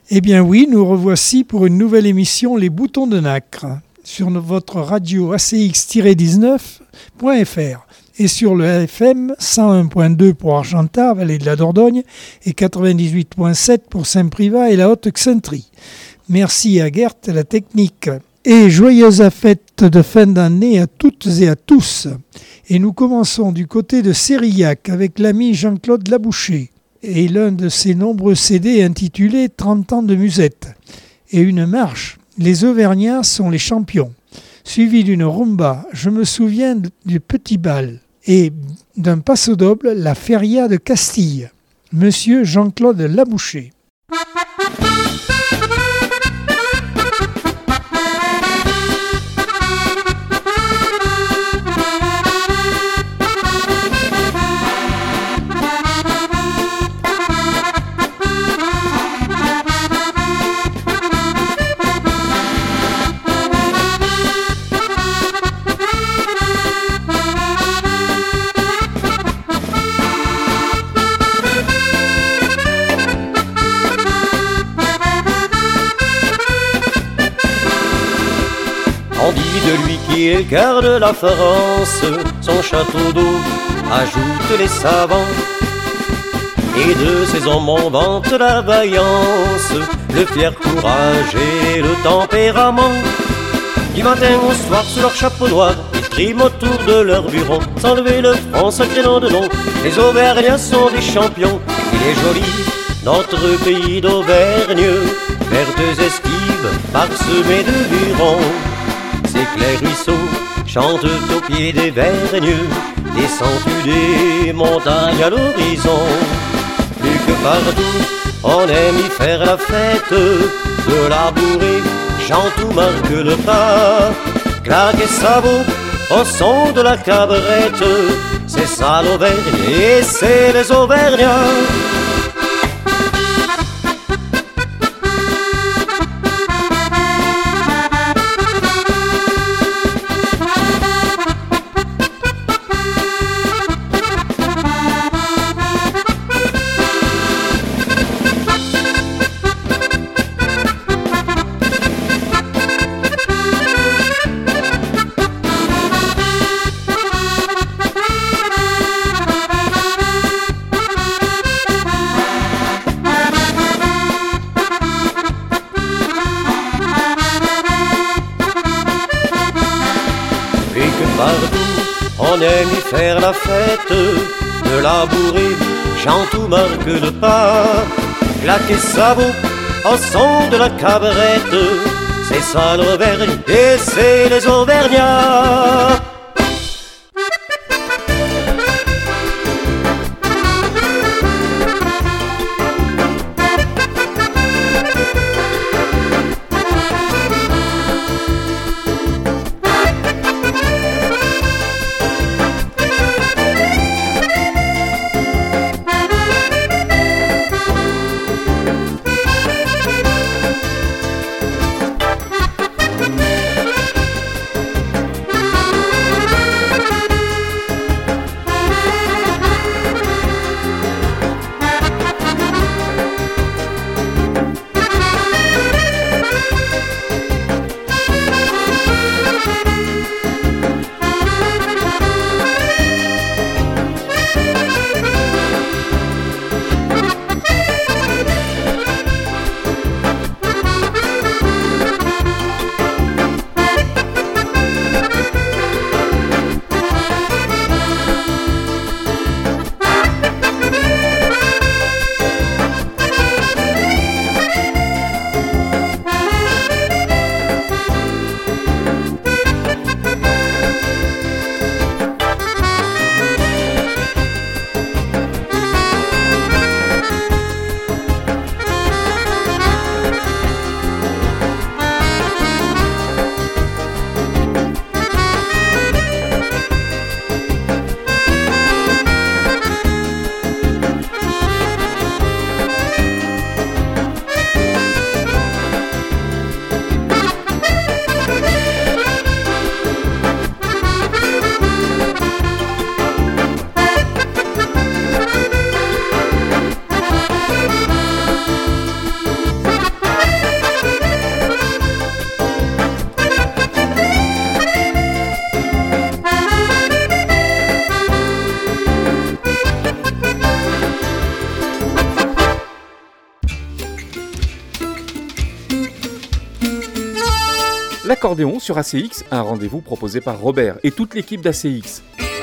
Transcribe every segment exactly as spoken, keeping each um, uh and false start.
Eh bien oui, nous revoici pour une nouvelle émission Les Boutons de Nacre sur votre radio A C X dix-neuf point F R et sur le F M cent un point deux pour Argentat, vallée de la Dordogne, et quatre-vingt-dix-huit point sept pour Saint-Privat et la Haute-Xaintrie. Merci à Gert, la technique. Et joyeuse fête de fin d'année à toutes et à tous. Et nous commençons du côté de Sérillac avec l'ami Jean-Claude Laboucher et l'un de ses nombreux C D intitulé trente ans de musette. Et une marche, les Auvergnats sont les champions, suivi d'une rumba, je me souviens du petit bal, et d'un passo doble, la feria de Castille. Monsieur Jean-Claude Laboucher. On dit de lui qui est le cœur de la France, son château d'eau ajoute les savants. Et de ses hommes on vante la vaillance, le fier courage et le tempérament. Du matin au soir sous leur chapeau noir, ils triment autour de leur bureau, sans lever le front, sacré nom de nom. Les Auvergnats sont des champions, il est joli, notre pays d'Auvergne, vertes esquives parsemées de lurons. Ces clairs ruisseaux chantent au pied des vergnes, descendus des montagnes à l'horizon. Plus que partout, on aime y faire la fête, de la bourrée, chante ou marque le pas. Claque et sabot au son de la cabrette, c'est ça l'Auvergne et c'est les Auvergnats. On aime y faire la fête, de la bourrée, chante ou marque le pas. Claque et sabot au son de la cabrette, c'est ça l'Auvergne et c'est les Auvergnats. L'accordéon sur A C X, un rendez-vous proposé par Robert et toute l'équipe d'A C X.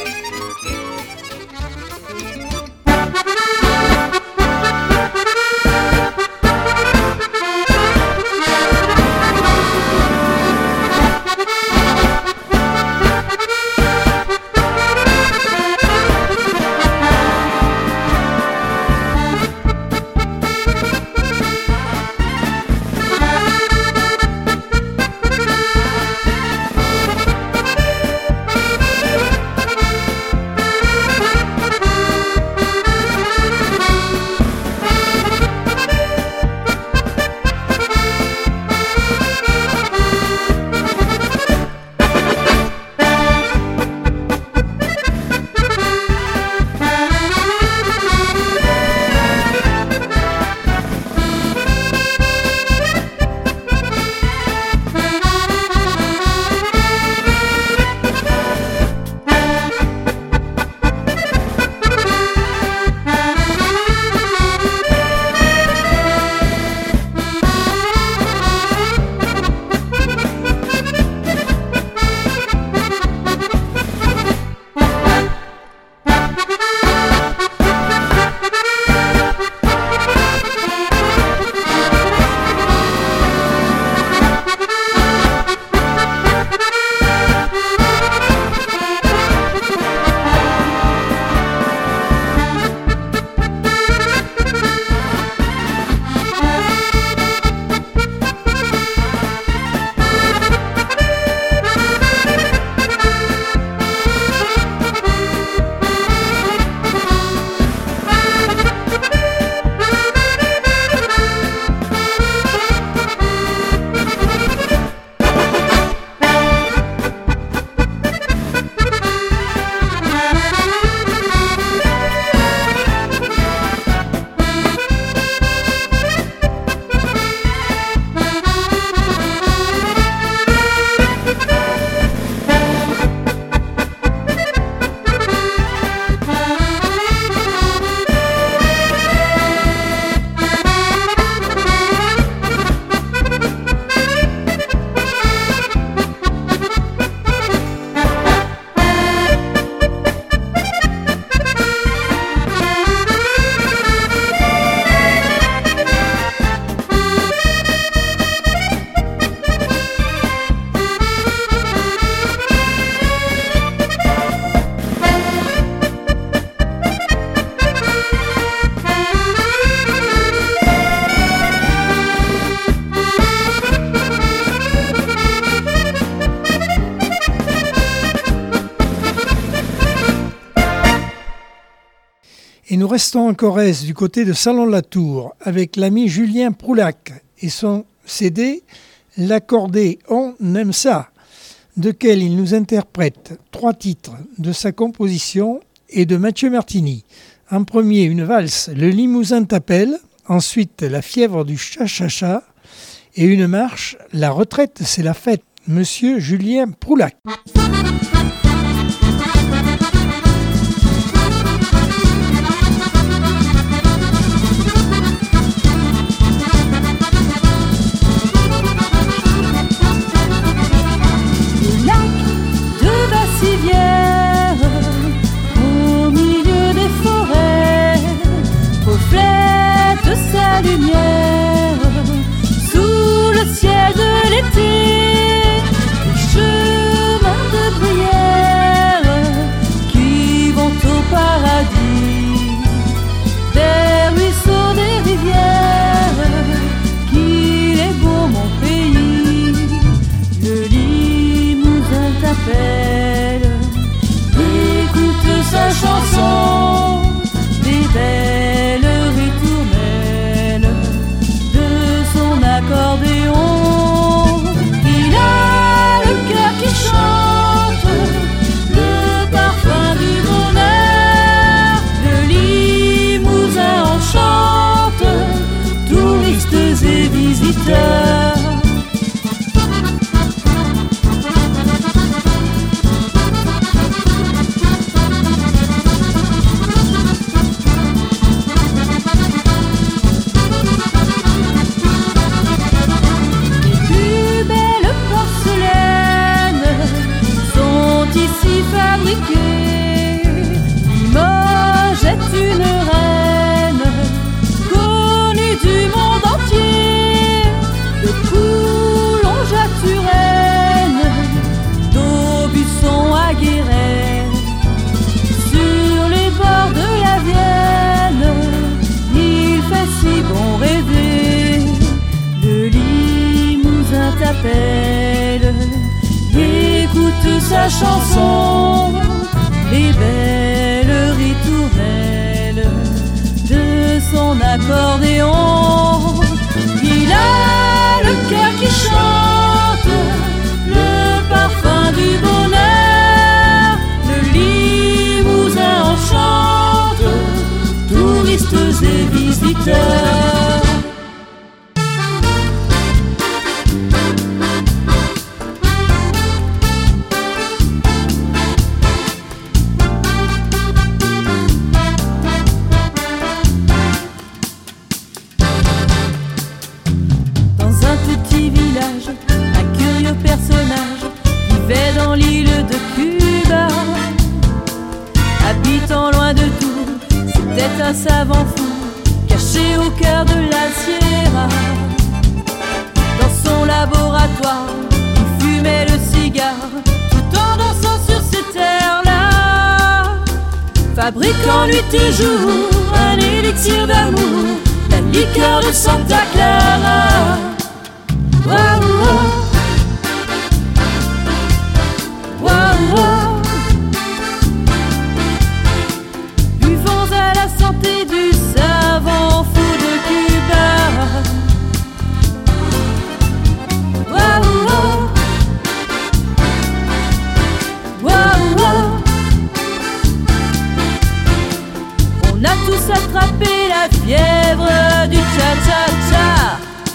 Et nous restons en Corrèze du côté de Salon-la-Tour avec l'ami Julien Proulac et son C D « L'accordéon aime ça », de quel il nous interprète trois titres de sa composition et de Mathieu Martini. En premier, une valse « Le Limousin t'appelle », ensuite « La fièvre du cha-cha-cha » et une marche « La retraite, c'est la fête ». Monsieur Julien Proulac. Sa lumière sous le ciel de l'été, les chemins de bruyère qui vont au paradis, des ruisseaux, des rivières, qu'il est beau mon pays. Le Limousin t'appelle, écoute sa chanson, des belles accordéon, il a le cœur qui chante, le parfum du bonheur. Le Limousin enchante, touristes et visiteurs. sa chanson, les belles ritournelles de son accordéon. Il a le cœur qui chante, le parfum du bonheur. Le Limousin enchante touristes et visiteurs. Dans l'île de Cuba, habitant loin de tout, c'était un savant fou, caché au cœur de la Sierra. Dans son laboratoire, il fumait le cigare, tout en dansant sur ces terres-là, fabriquant nuit et jour un élixir d'amour, la liqueur de Santa Clara. Wow, wow. Buvons à la santé du savant fou de Cuba. Wow, wow. Wow, wow. On a tous attrapé la fièvre du cha-cha-cha.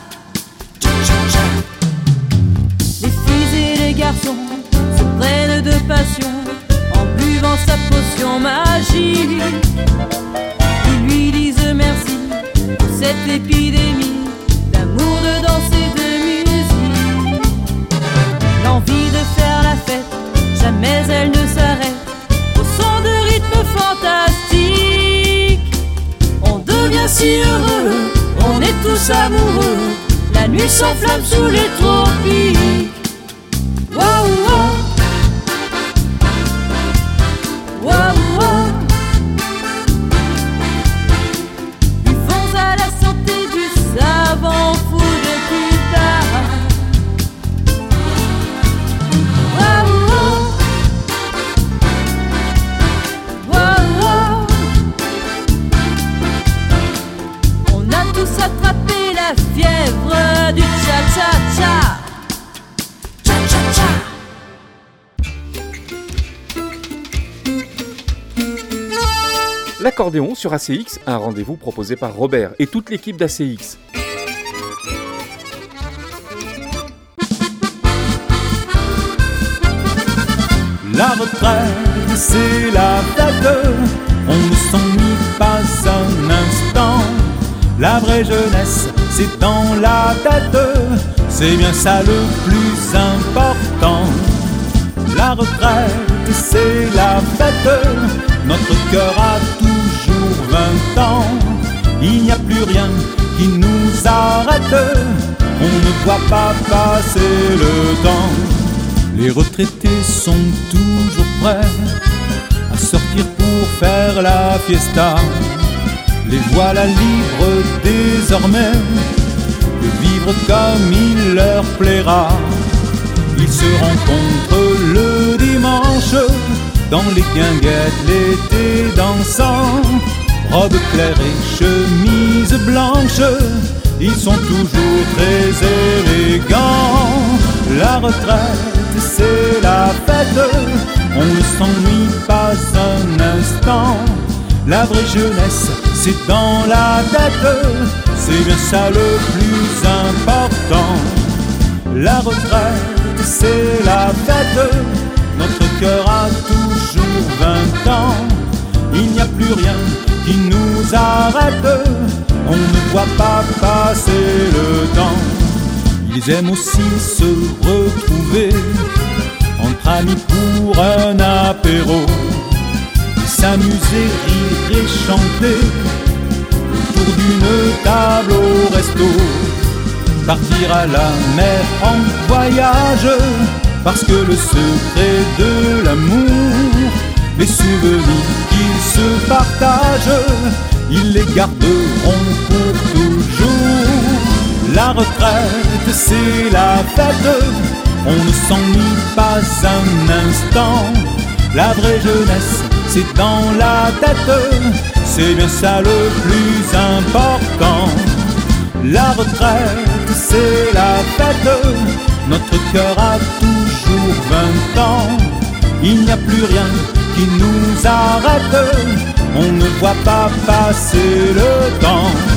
Les filles et les garçons prennent de passion en buvant sa potion magique. Ils lui disent merci pour cette épidémie d'amour, de danse et de musique. L'envie de faire la fête, jamais elle ne s'arrête, au son de rythme fantastique. On devient si heureux, on est tous amoureux, la nuit s'enflamme sous les tropiques. Wow, wow. Wow, wow. Buvons à la santé du savant fou de Cuba. Wow, wow. Wow, wow. On a tous attrapé la fièvre du cha-cha-cha. Cha-cha-cha. L'accordéon sur A C X, un rendez-vous proposé par Robert et toute l'équipe d'A C X. La retraite, c'est la fête, on ne s'ennuie pas un instant. La vraie jeunesse, c'est dans la tête, c'est bien ça le plus important. La retraite, c'est la fête, notre cœur a toujours vingt ans. Il n'y a plus rien qui nous arrête, on ne voit pas passer le temps. Les retraités sont toujours prêts à sortir pour faire la fiesta. Les voilà libres désormais de vivre comme il leur plaira. Ils se rencontrent le dimanche dans les guinguettes, l'été dansant. Robe claire et chemise blanche, ils sont toujours très élégants. La retraite, c'est la fête, on ne s'ennuie pas un instant. La vraie jeunesse, c'est dans la tête, c'est bien ça le plus important. La retraite, c'est la fête, notre cœur a toujours vingt ans. Il n'y a plus rien qui nous arrête, on ne voit pas passer le temps. Ils aiment aussi se retrouver entre amis pour un apéro, s'amuser, rire et chanter autour d'une table au resto. Partir à la mer en voyage, parce que le secret de l'amour, les souvenirs qu'ils se partagent, ils les garderont pour toujours. La retraite, c'est la fête, on ne s'ennuie pas un instant. La vraie jeunesse, c'est dans la tête, c'est bien ça le plus important. La retraite, c'est la fête, notre cœur a toujours vingt ans. Il n'y a plus rien qui nous arrête, on ne voit pas passer le temps.